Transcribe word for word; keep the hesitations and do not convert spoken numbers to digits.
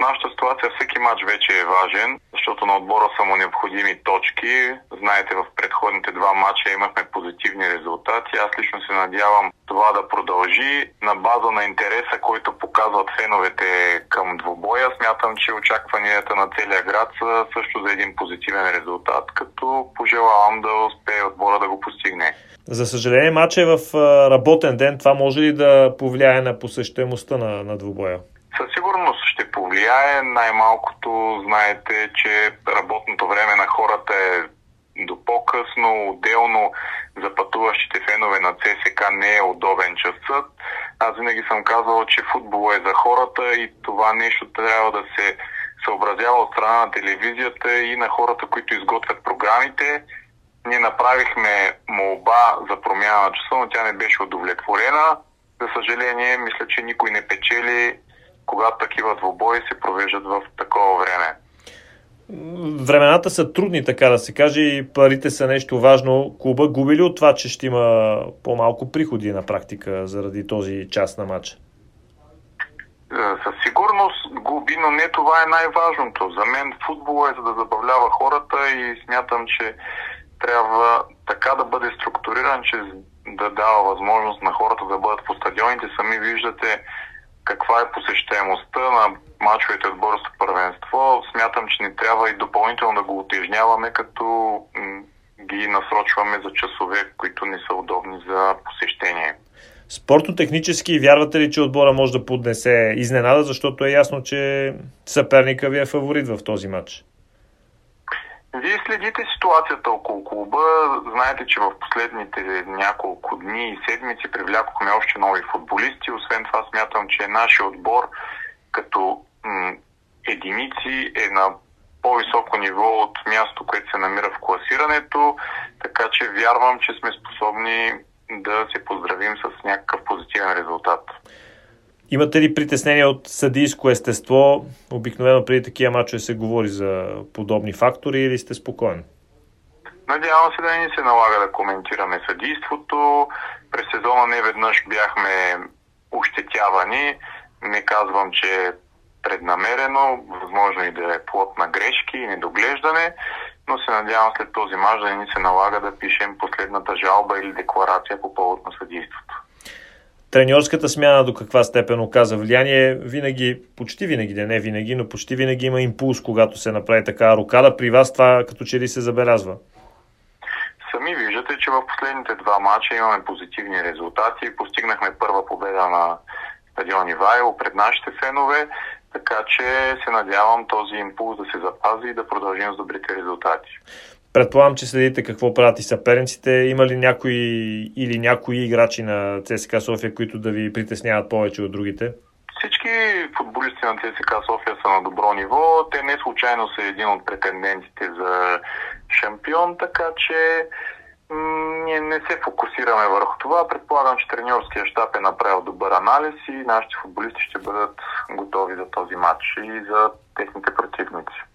нашата ситуация всеки матч вече е важен, защото на отбора са му необходими точки. Знаете, в предходните два матча имахме позитивни резултати. Аз лично се надявам това да продължи на база на интереса, който показват феновете към двубоя. Смятам, че очакванията на целия град са също за един позитивен резултат, като пожелавам да успее отбора да го постигне. За съжаление, матчът е в работен ден. Това може ли да повлияе на посещаемостта на, на двубоя? Със сигурност ще повлияе. Най-малкото знаете, че работното време на хората е до по-късно. Отделно за пътуващите фенове на ЦСКА не е удобен часът. Аз винаги съм казвал, че футбол е за хората и това нещо трябва да се съобразява от страна на телевизията и на хората, които изготвят програмите. Ние направихме молба за промяна на часа, но тя не беше удовлетворена. За съжаление, мисля, че никой не печели, когато такива двубои се провеждат в такова време. Времената са трудни, така да се каже, и парите са нещо важно. Клуба губи ли от това, че ще има по-малко приходи на практика заради този час на матча? Със сигурност губи, но не това е най-важното. За мен футбол е за да забавлява хората и смятам, че трябва така да бъде структуриран, че да дава възможност на хората да бъдат по стадионите. Сами виждате каква е посещаемостта на мачовете от българското първенство. Смятам, че не трябва и допълнително да го утежняваме, като м- ги насрочваме за часове, които не са удобни за посещение. Спортно-технически вярвате ли, че отбора може да поднесе изненада, защото е ясно, че съперника ви е фаворит в този матч? Вие следите ситуацията около клуба. Знаете, че в последните няколко дни и седмици привлякохме още нови футболисти. Освен това смятам, че нашия отбор като м- единици е на по-високо ниво от място, което се намира в класирането. Така че вярвам, че сме способни да се поздравим с някакъв позитивен резултат. Имате ли притеснения от съдийско естество? Обикновено преди такива мачове се говори за подобни фактори или сте спокоен? Надявам се да не се налага да коментираме съдийството. През сезона не веднъж бяхме ощетявани. Не казвам, че е преднамерено, възможно и да е плод на грешки и недоглеждане, но се надявам след този мач да не ни се налага да пишем последната жалба или декларация по повод на съдийството. Треньорската смяна до каква степен оказа влияние? Винаги, почти винаги, да не винаги, но почти винаги има импулс, когато се направи така рокада. При вас това като че ли се забелязва? Сами виждате, че в последните два мача имаме позитивни резултати. Постигнахме първа победа на стадион Ивайло пред нашите фенове, така че се надявам този импулс да се запази и да продължим с добрите резултати. Предполагам, че следите какво правят и съперниците. Има ли някои или някои играчи на ЦСКА София, които да ви притесняват повече от другите? Всички футболисти на ЦСКА София са на добро ниво. Те не случайно са един от претендентите за шампион, така че м- ние не се фокусираме върху това. Предполагам, че треньорския щаб е направил добър анализ и нашите футболисти ще бъдат готови за този матч и за техните противници.